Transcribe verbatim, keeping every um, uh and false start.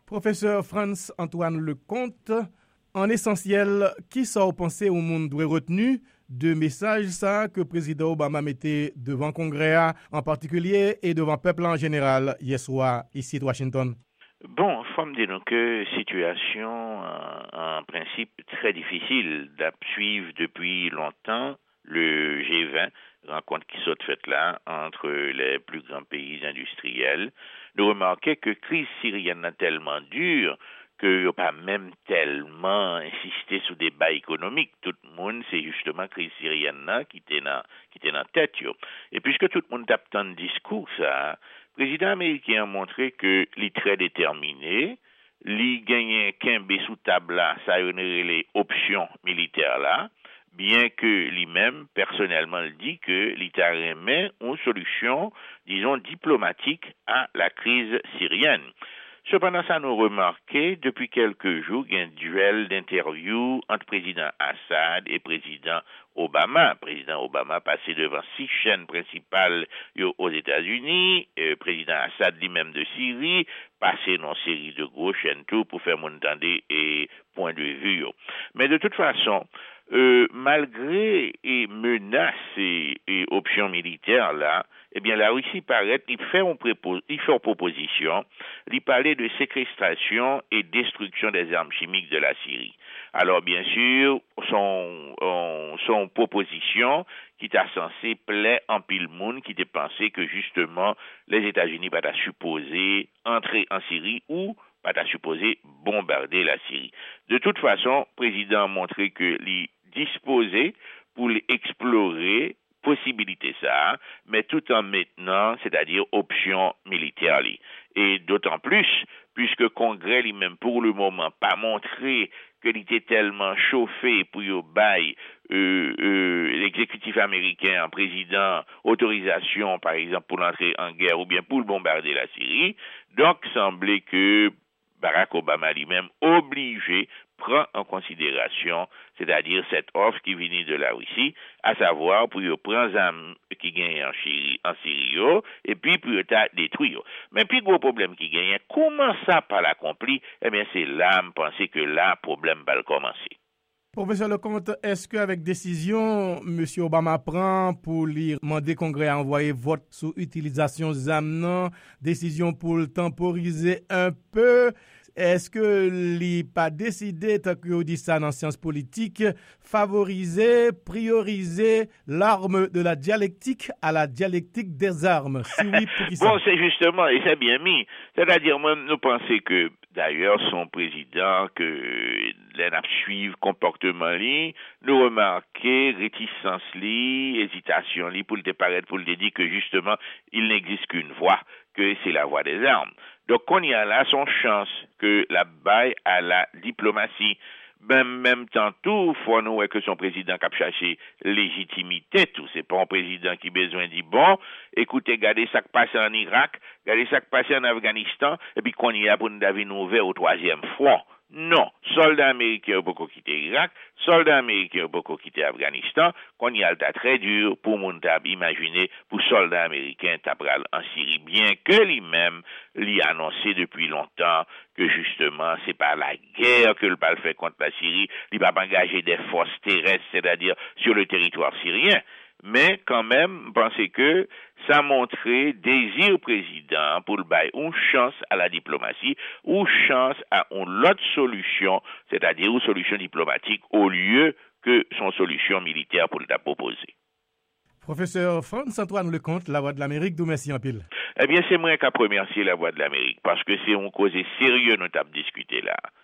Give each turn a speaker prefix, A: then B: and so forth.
A: Professeur Frantz Antoine Lecomte, en essentiel, qui ça pensé au monde doit retenu de messages ça que le président Obama mettait devant le Congrès en particulier et devant le peuple en général hier soir ici à Washington?
B: Bon, il faut me dire que situation en, en principe très difficile à suivre depuis longtemps le G vingt, rencontre qui s'est faite là entre les plus grands pays industriels. Nous remarquons que la crise syrienne est tellement dure qu'il n'y a pas même tellement insisté sur des débat économiques. Tout le monde, c'est justement la crise syrienne là qui était dans qui était dans tête. Yo. Et puisque tout le monde tape tant de discours, ça, le président américain a montré que il est très déterminé, il gagne qu'un bé sous table là, ça les options militaires là, bien que lui-même, personnellement, le dit que l'État remet une solution, disons, diplomatique à la crise syrienne. Cependant, ça nous remarqué depuis quelques jours qu'il y a un duel d'interviews entre président Assad et président Obama. Président Obama passé devant six chaînes principales aux États-Unis, euh, président Assad lui-même de Syrie, passé dans une série de grosses chaînes tout pour faire m'entendre et point de vue. Mais de toute façon, euh, malgré les menaces et, et options militaires là, eh bien la Russie paraît, il fait une, prépo, il fait une proposition, il parlait de séquestration et destruction des armes chimiques de la Syrie. Alors bien sûr, son, son proposition qui était censée plaire en pile monde qui était pensé que justement les États-Unis pas supposé entrer en Syrie ou pas supposé bombarder la Syrie. De toute façon, le président a montré que il disposé pour explorer possibilité ça, mais tout en maintenant, c'est-à-dire option militaire. Et d'autant plus, puisque le Congrès lui-même pour le moment pas montré qu'il était tellement chauffé pour y bail euh, euh, l'exécutif américain en président autorisation, par exemple, pour l'entrée en guerre ou bien pour le bombarder la Syrie. Donc, semblait que Barack Obama lui-même obligé prend en considération, c'est-à-dire cette offre qui venait de la Russie, à savoir pour y prendre les armes qui gagnent en Syrie, en Syrie et puis pour y détruire. Mais puis gros problème qui gagne, comment ça pas l'accompli? Eh bien c'est là, me penser que là, le problème va commencer.
A: Professeur Lecomte, est-ce qu'avec décision, M. Obama prend pour lui demander au Congrès à envoyer vote sur l'utilisation des armes, décision pour le temporiser un peu? Est-ce que l'I P A décidé, tant qu'on dit ça dans la science politique, favoriser, prioriser l'arme de la dialectique à la dialectique des armes? Si oui, pour qui ça?
B: Bon, c'est justement, et c'est bien mis. C'est-à-dire, moi, nous pensons que, d'ailleurs, son président, que les suivre comportement li, nous remarquer réticence li, hésitation li, pour le paraître, pour le dire que justement, il n'existe qu'une voie, que c'est la voie des armes. Donc, on y a là son chance que la baille à la diplomatie. Même, même temps tout, faut nous que son président cap chercher légitimité tout. C'est pas un président qui besoin dit bon, écoutez, regardez ça qui passe en Irak, regardez ça qui passe en Afghanistan, et puis qu'on y a pour nous d'avoir ouvert au troisième front. Non, soldats américains ont beaucoup quitté l'Irak, soldats américains ont beaucoup quitté l'Afghanistan, qu'on y a le tas très dur pour mon tab imaginer pour soldats américains tabral en Syrie, bien que lui-même l'y a annoncé depuis longtemps que justement c'est pas la guerre que le bal fait contre la Syrie, il va pas engager des forces terrestres, c'est-à-dire sur le territoire syrien. Mais quand même, pensez que ça montrait désir président pour le bail une chance à la diplomatie ou chance à une autre solution, c'est-à-dire une solution diplomatique au lieu que son solution militaire pour le proposer.
A: Professeur Frantz Antoine Lecomte, La Voix de l'Amérique, d'où merci en pile.
B: Eh bien, c'est moi qui a remercié La Voix de l'Amérique parce que c'est une cause sérieuse nous avons discuté là.